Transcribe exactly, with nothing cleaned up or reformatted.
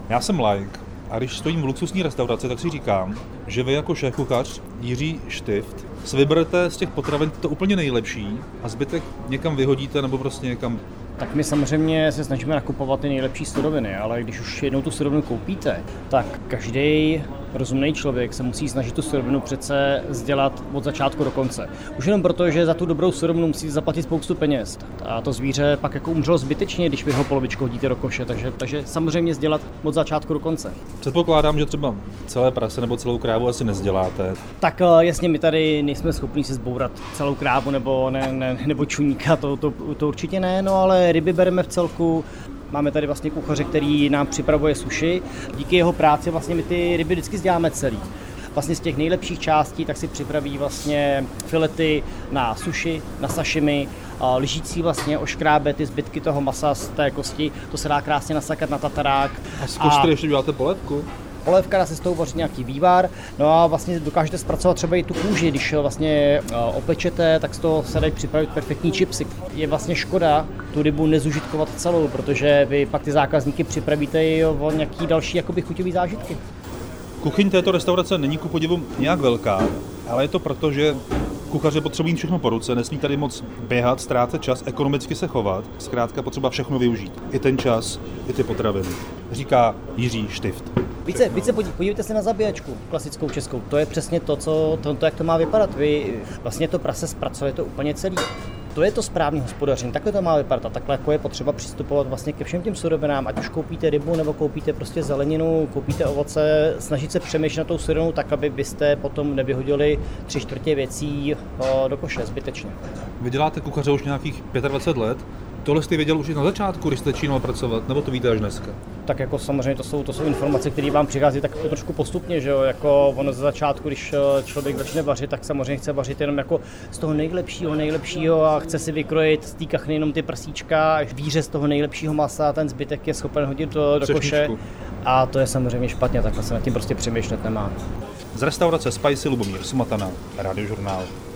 Já jsem laik a když stojím v luxusní restauraci, tak si říkám, že vy jako šéfkuchař Jiří Štift si vyberete z těch potravin to úplně nejlepší a zbytek někam vyhodíte nebo prostě někam. Tak my samozřejmě se snažíme nakupovat ty nejlepší suroviny, ale když už jednou tu surovinu koupíte, tak každý rozumný člověk se musí snažit tu surovinu přece sdělat od začátku do konce. Už jenom proto, že za tu dobrou surovinu musíte zaplatit spoustu peněz. A to zvíře pak jako umřelo zbytečně, když vy ho polovičku hodíte do koše, takže, takže samozřejmě sdělat od začátku do konce. Předpokládám, že třeba celé prase nebo celou krávu asi nezděláte. Tak jasně, my tady nejsme schopni si zbourat celou krávu nebo, ne, ne, nebo čuníka, to, to, to určitě ne, no ale ryby bereme v celku. Máme tady vlastně kuchaře, který nám připravuje sushi. Díky jeho práci vlastně my ty ryby vždycky děláme celý. Vlastně z těch nejlepších částí tak si připraví vlastně filety na sushi, na sashimi, lžící vlastně oškrábe ty zbytky toho masa z té kosti, to se dá krásně nasakat na tatarák. A z kosti ještě děláte polévku? Polévka, dá se z toho vařit nějaký vývar, no a vlastně dokážete zpracovat třeba i tu kůži, když vlastně opečete, tak z toho se dají připravit perfektní chipsy. Je vlastně škoda tu rybu nezužitkovat celou, protože vy pak ty zákazníky připravíte i o nějaký další jakoby chuťový zážitky. Kuchyň této restaurace není ku podivu nějak velká, ale je to proto, že kuchaři potřebují všechno po ruce, nesmí tady moc běhat, ztrácet čas, ekonomicky se chovat, zkrátka potřeba všechno využít. I ten čas, i ty potraviny. Říká Jiří Štift. Více, více podívejte se na zabíjačku, klasickou českou. To je přesně to, co, to, to, jak to má vypadat. Vy vlastně to prase zpracujete úplně celý. To je to správné hospodaření, takhle to má vypadat a takhle jako je potřeba přistupovat vlastně ke všem těm surovinám, ať už koupíte rybu nebo koupíte prostě zeleninu, koupíte ovoce, snažit se přemýšlet na tou surovinou tak, aby byste potom nevyhodili tři čtvrtě věcí do koše zbytečně. Vy děláte kuchaře už nějakých dvacet pět let. Tohle jste věděl už na začátku, když jste začínal pracovat, nebo to víte až dneska? Tak jako samozřejmě to jsou, to jsou informace, které vám přichází tak trošku postupně, že jo, jako ono ze začátku, když člověk začne vařit, tak samozřejmě chce vařit jenom jako z toho nejlepšího, nejlepšího a chce si vykrojit z té kachny jenom ty prsíčka, víře z toho nejlepšího masa a ten zbytek je schopen hodit do, do koše. A to je samozřejmě špatně, takhle se nad tím prostě přemýšlet nemá. Z restaurace Spicy Lubomír Sumatana, Radiožurnál.